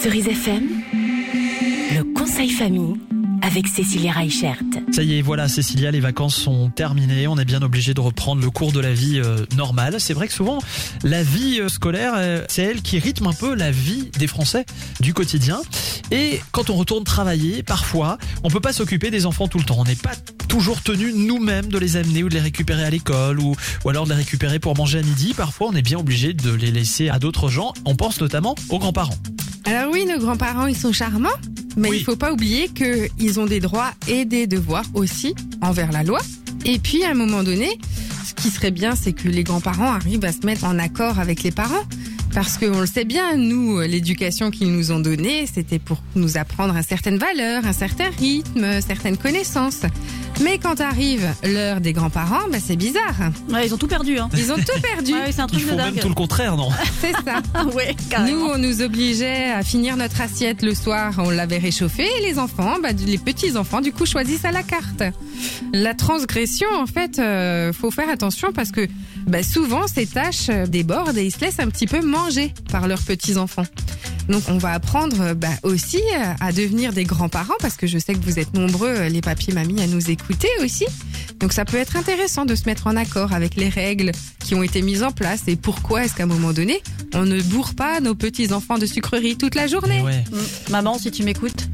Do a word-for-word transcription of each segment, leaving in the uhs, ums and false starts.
Cerise F M, le conseil famille avec Cécilia Reichert. Ça y est, voilà Cécilia, les vacances sont terminées. On est bien obligé de reprendre le cours de la vie euh, normale. C'est vrai que souvent, la vie euh, scolaire, euh, c'est elle qui rythme un peu la vie des Français du quotidien. Et quand on retourne travailler, parfois, on peut pas s'occuper des enfants tout le temps. On n'est pas toujours tenu nous-mêmes de les amener ou de les récupérer à l'école ou, ou alors de les récupérer pour manger à midi. Parfois, on est bien obligé de les laisser à d'autres gens. On pense notamment aux grands-parents. Alors oui, nos grands-parents, ils sont charmants, mais Oui. il faut pas oublier qu'ils ont des droits et des devoirs aussi envers la loi. Et puis, à un moment donné, ce qui serait bien, c'est que les grands-parents arrivent à se mettre en accord avec les parents. Parce qu'on le sait bien, nous, l'éducation qu'ils nous ont donnée, c'était pour nous apprendre un certain valeur, un certain rythme, certaines connaissances. Mais quand arrive l'heure des grands-parents, bah c'est bizarre. Ouais, ils ont tout perdu. Hein. Ils ont tout perdu. Ouais, c'est un Ils truc de font même dingue. tout le contraire, non? C'est ça. Ah ouais, Nous, carrément. on nous obligeait à finir notre assiette le soir, on l'avait réchauffée, et les enfants, bah, les petits-enfants, du coup, choisissent à la carte. La transgression, en fait, euh, faut faire attention parce que bah, souvent, ces tâches débordent et ils se laissent un petit peu manger par leurs petits-enfants. Donc, on va apprendre bah, aussi à devenir des grands-parents parce que je sais que vous êtes nombreux, les papiers, mamies, à nous écouter aussi. Donc, ça peut être intéressant de se mettre en accord avec les règles qui ont été mises en place et pourquoi est-ce qu'à un moment donné, on ne bourre pas nos petits-enfants de sucreries toute la journée. Mais ouais. Mm. Maman, si tu m'écoutes.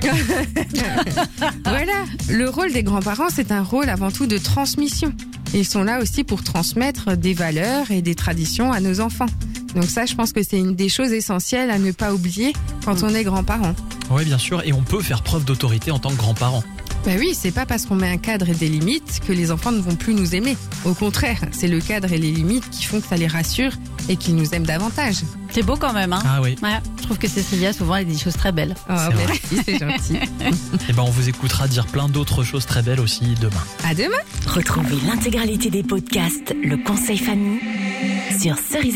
Voilà, le rôle des grands-parents, c'est un rôle avant tout de transmission. Ils sont là aussi pour transmettre des valeurs et des traditions à nos enfants. Donc ça, je pense que c'est une des choses essentielles à ne pas oublier quand on est grands-parents. Oui, bien sûr. Et on peut faire preuve d'autorité en tant que grands-parents. Ben oui, c'est pas parce qu'on met un cadre et des limites que les enfants ne vont plus nous aimer. Au contraire, c'est le cadre et les limites qui font que ça les rassure et qu'ils nous aiment davantage. C'est beau quand même. Hein. Ah oui. Ouais, je trouve que Cécilia, souvent, elle dit des choses très belles. Oh, C'est vrai. merci, c'est gentil. Et ben, on vous écoutera dire plein d'autres choses très belles aussi demain. À demain. Retrouvez l'intégralité des podcasts Le conseil famille sur Cerise